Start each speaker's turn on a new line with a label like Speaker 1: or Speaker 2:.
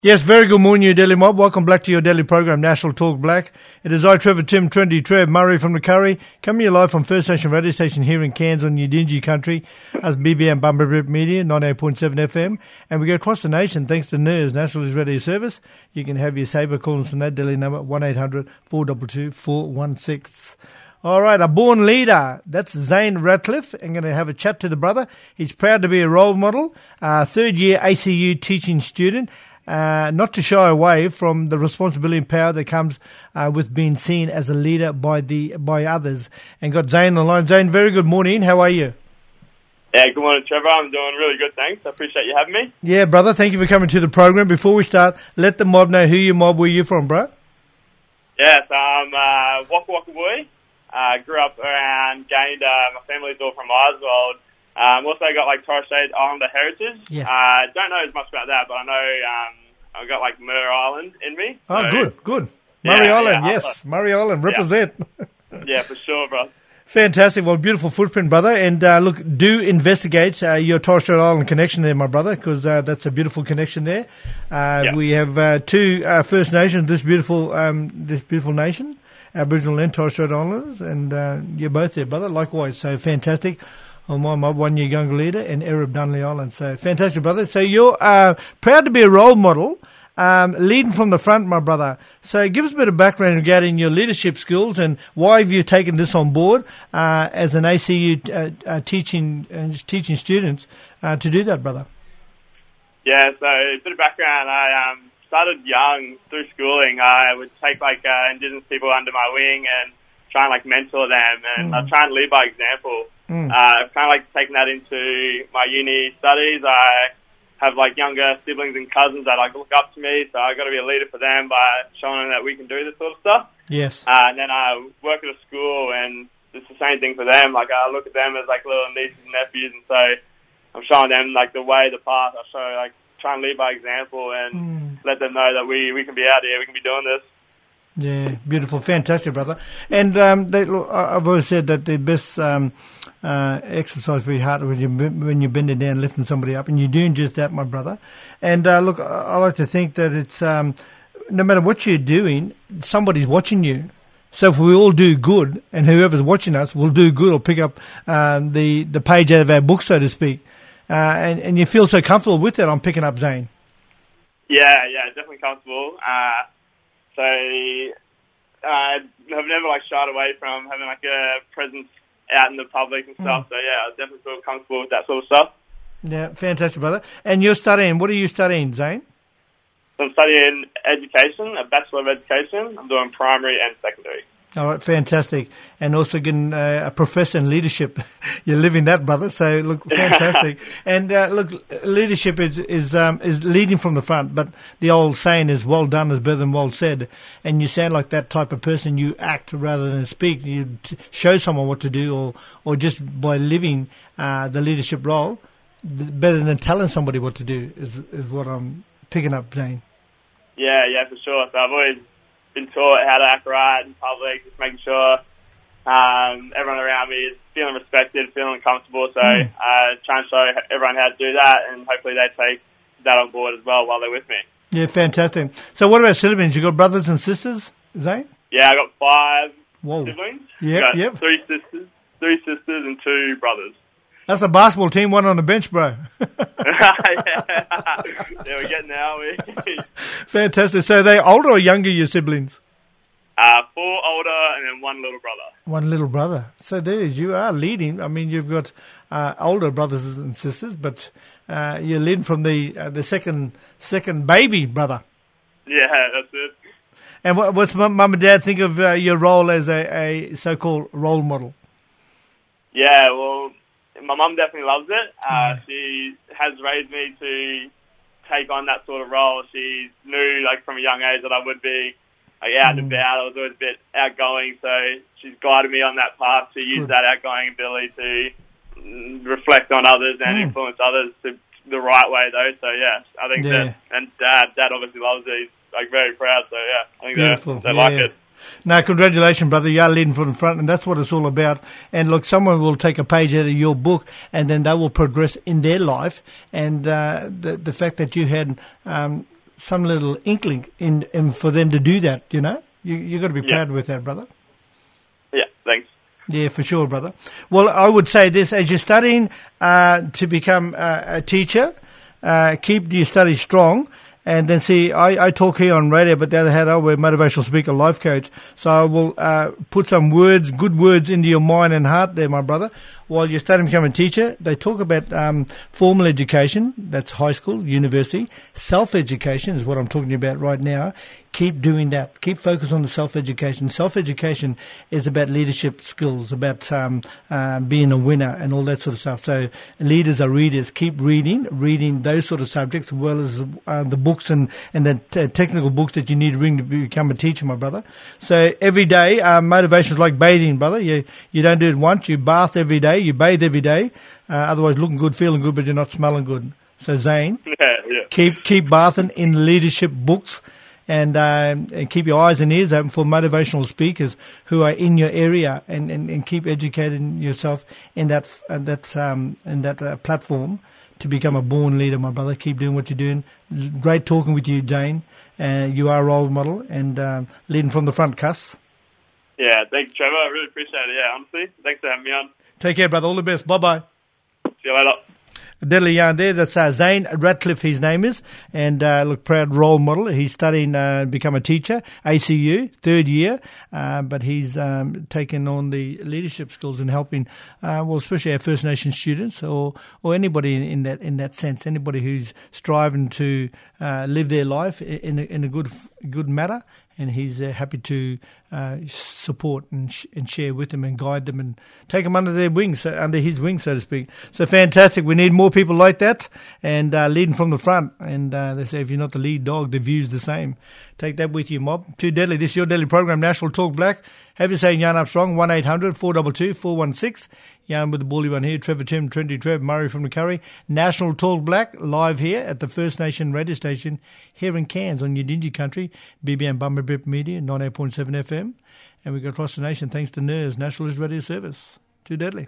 Speaker 1: Yes, very good morning, you Daily Mob. Welcome back to your daily program, National Talk Black. It is I, Trevor Tim, Trendy Trev, Murray from the Curry, coming to you live from First Nation radio station here in Cairns on Yidinji country, as BBM Bumper Rip Media, 98.7 FM. And we go across the nation thanks to NIRS, National News Radio Service. You can have your saber calls from that daily number, 1-800-422-416. All right, a born leader. That's Zane Ratcliffe. I'm going to have a chat to the brother. He's proud to be a role model, third-year ACU teaching student. Not to shy away from the responsibility and power that comes with being seen as a leader by others. And got Zane on the line. Zane, very good morning. How are you?
Speaker 2: Yeah, good morning, Trevor. I'm doing really good, thanks. I appreciate you having me.
Speaker 1: Yeah, brother, thank you for coming to the program. Before we start, let the mob know who your mob, where you from, bro.
Speaker 2: Yes, I'm Waka Waka Boy. Grew up around Gayndah. My family's all from Isleworld. Also got like Torres Strait Islander heritage.
Speaker 1: Yes.
Speaker 2: Don't know as much about that, but I know I've got like Murray Island in me.
Speaker 1: Oh,
Speaker 2: so,
Speaker 1: good. Murray Island,
Speaker 2: yeah,
Speaker 1: yes. Murray Island, represent.
Speaker 2: Yeah, for sure, bro.
Speaker 1: Fantastic. Well, beautiful footprint, brother. And look, do investigate your Torres Strait Island connection there, my brother, because that's a beautiful connection there. We have two First Nations, this beautiful nation, Aboriginal and Torres Strait Islanders, and you're both there, brother. Likewise, so fantastic. On my mob, 1 year younger leader, and Arab Dunley Island. So fantastic, brother. So you're proud to be a role model, leading from the front, my brother. So give us a bit of background regarding your leadership skills and why have you taken this on board as an ACU teaching students to do that, brother.
Speaker 2: Yeah, so a bit of background. I started young through schooling. I would take like Indigenous people under my wing and try and like mentor them, and I try and lead by example. I've kind of like taken that into my uni studies. I have like younger siblings and cousins that like look up to me, so I've got to be a leader for them by showing them that we can do this sort of stuff.
Speaker 1: Yes.
Speaker 2: And then I work at a school, and it's the same thing for them. Like I look at them as like little nieces and nephews, and so I'm showing them like the way, the path. I show like try and lead by example and let them know that we can be out here, we can be doing this.
Speaker 1: Yeah, beautiful, fantastic, brother. And I've always said that the best exercise for your heart is when you're bending down, lifting somebody up, and you're doing just that, my brother. And look, I like to think that it's no matter what you're doing, somebody's watching you. So if we all do good, and whoever's watching us will do good or pick up the page out of our book, so to speak, and you feel so comfortable with that, I'm picking up Zane.
Speaker 2: Yeah, definitely comfortable. So I've never like shied away from having like a presence out in the public and stuff. So yeah, I definitely feel comfortable with that sort of stuff.
Speaker 1: Yeah, fantastic, brother. And you're studying. What are you studying, Zane?
Speaker 2: So I'm studying education, a Bachelor of Education. I'm doing primary and secondary.
Speaker 1: All right, fantastic. And also getting a professor in leadership. You're living that, brother. So, look, fantastic. And, look, leadership is leading from the front, but the old saying is well done is better than well said. And you sound like that type of person. You act rather than speak. You show someone what to do or just by living the leadership role, better than telling somebody what to do is what I'm picking up, Zane.
Speaker 2: Yeah, for sure. So I've always been taught how to act right in public, just making sure everyone around me is feeling respected, feeling comfortable. So I try and show everyone how to do that, and hopefully they take that on board as well while they're with me. Yeah,
Speaker 1: fantastic. So what about siblings? You got brothers and sisters, Zane?
Speaker 2: Yeah, I got 5 siblings.
Speaker 1: Yep.
Speaker 2: 3 sisters and 2 brothers.
Speaker 1: That's a basketball team, one on the bench, bro.
Speaker 2: Yeah, we're getting there, aren't we?
Speaker 1: Fantastic. So are they older or younger, your siblings?
Speaker 2: 4 older and then 1 little brother.
Speaker 1: 1 little brother. So there is. You are leading. I mean, you've got older brothers and sisters, but you're leading from the second baby brother.
Speaker 2: Yeah, that's it.
Speaker 1: And what's mum and dad think of your role as a so-called role model?
Speaker 2: Yeah, well, my mum definitely loves it. She has raised me to take on that sort of role. She knew, like, from a young age that I would be like, out and about. I was always a bit outgoing, so she's guided me on that path to use that outgoing ability to reflect on others and influence others the right way, though. So, yeah, I think that, and Dad obviously loves it. He's, like, very proud, so, yeah, I think they like it.
Speaker 1: No, congratulations, brother. You are leading from the front, and that's what it's all about. And look, someone will take a page out of your book, and then they will progress in their life. And the fact that you had some little inkling in for them to do that. You know, you got to be proud with that, brother.
Speaker 2: Yeah, thanks.
Speaker 1: Yeah, for sure, brother. Well, I would say this: as you're studying to become a teacher, keep your studies strong. And then see, I talk here on radio, but the other hand, I'm a motivational speaker, life coach. So I will put some words, good words into your mind and heart there, my brother. While you're studying to become a teacher, they talk about formal education, that's high school, university. Self-education is what I'm talking about right now. Keep doing that. Keep focused on the self-education. Self-education is about leadership skills, about being a winner and all that sort of stuff. So leaders are readers. Keep reading those sort of subjects as well as the books and the technical books that you need to read to become a teacher, my brother. So every day, motivation is like bathing, brother. You don't do it once. You bath every day. You bathe every day. Otherwise, looking good, feeling good, but you're not smelling good. So Zane, keep bathing in leadership books. And keep your eyes and ears open for motivational speakers who are in your area, and keep educating yourself in that platform to become a born leader, my brother. Keep doing what you're doing. Great talking with you, Jane. You are a role model and leading from the front, cuss.
Speaker 2: Yeah, thanks, Trevor. I really appreciate it. Yeah, honestly, thanks for having me on.
Speaker 1: Take care, brother. All the best. Bye-bye.
Speaker 2: See you later.
Speaker 1: Deadly yarn there. That's Zane Ratcliffe, his name is. And look, proud role model. He's studying become a teacher, ACU, third year. But he's taken on the leadership skills and helping, especially our First Nation students or anybody in that sense, anybody who's striving to live their life in a good manner. And he's happy to support and share with them and guide them and take them under their wings, under his wings, so to speak. So fantastic. We need more people like that and leading from the front. And they say if you're not the lead dog, the view's the same. Take that with you, mob. Too Deadly. This is your daily program, National Talk Black. Have you saying Yarn Up Strong, 1-800-422-416. Yarn with the bully one here, Trevor Tim, Trendy Trev, Murray from the Curry. National Talk Black, live here at the First Nation radio station here in Cairns on Yidinji country, BBM Bummer Bip Media, 98.7 FM. And we go across the nation thanks to NERS, Nationalist Radio Service. Too Deadly.